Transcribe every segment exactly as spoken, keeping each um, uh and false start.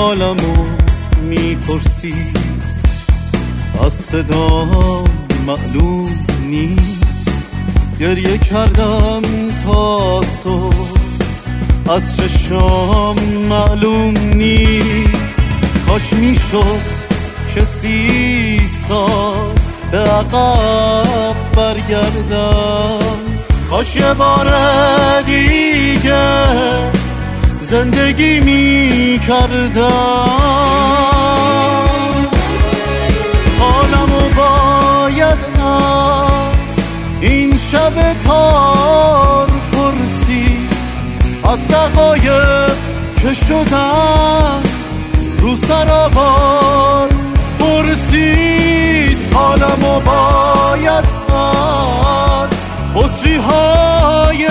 حالمو میپرسی، از صدام معلوم نیست. گریه کردم تا صبح، از چشام معلوم نیست. کاش میشد که سی سال به عقب برگردم، کاش یه بار دیگه زندگی می کردم. حالمو باید از این شب تار پرسید، از دقایق که شدن رو سرآوار پرسید. حالمو باید از بطری های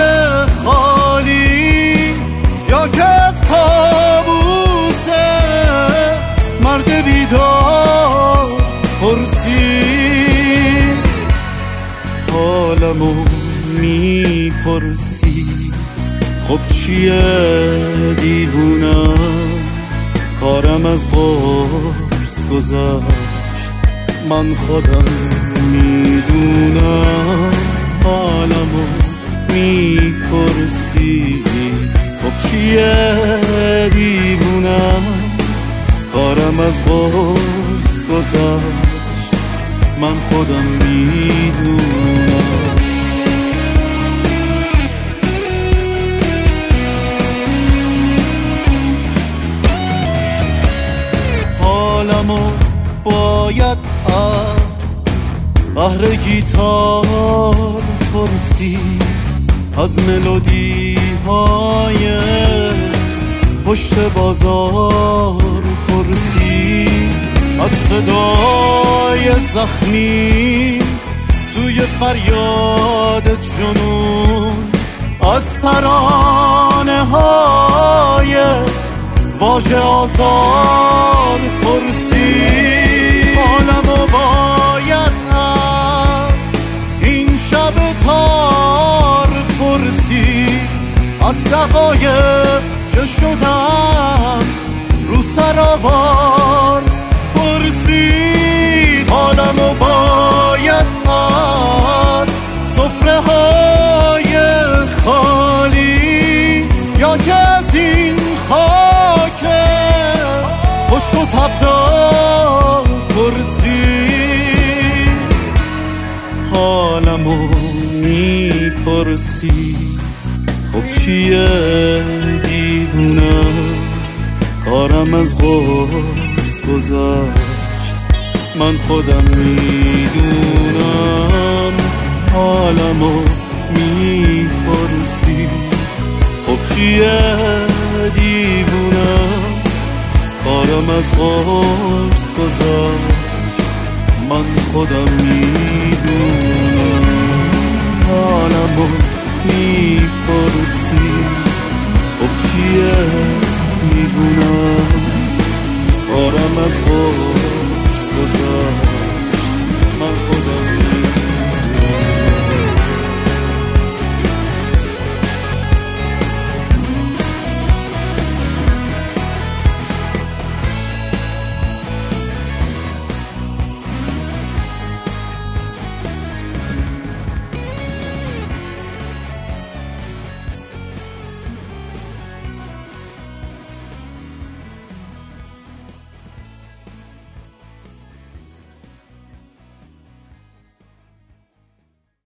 خالی یا که از کابوس مرد بیدار پرسید. حالمو میپرسی، خب چیه دیوونم، کارم از قرص گذشت، من خودم میدونم. حالمو میپرسی، خب چیه دیوونم، کارم از قرص گذشت، من خودم میدونم. حالمو باید از بحر گیتار پرسید، از ملودی های پشت بازار پرسید، از صدای زخمی توی فریاد جنون، از ترانه های واژه آزار پرسید. حالمو باید از این شب تار پرسید، از دقایق که شدن رو سرآوار پرسید. حالمو باید از سفره های خالی یا که از این خاک خشک و تبدار پرسید. حالمو میپرسی، خب چیه دیوونم، کارم از قرص گذشت، من خودم میدونم. حالمو میپرسی، خب چیه دیوونم، کارم از قرص گذشت، من خودم میدونم. حالمو میپرسی، خب چیه دیوونم، کارم از قرص گذشت.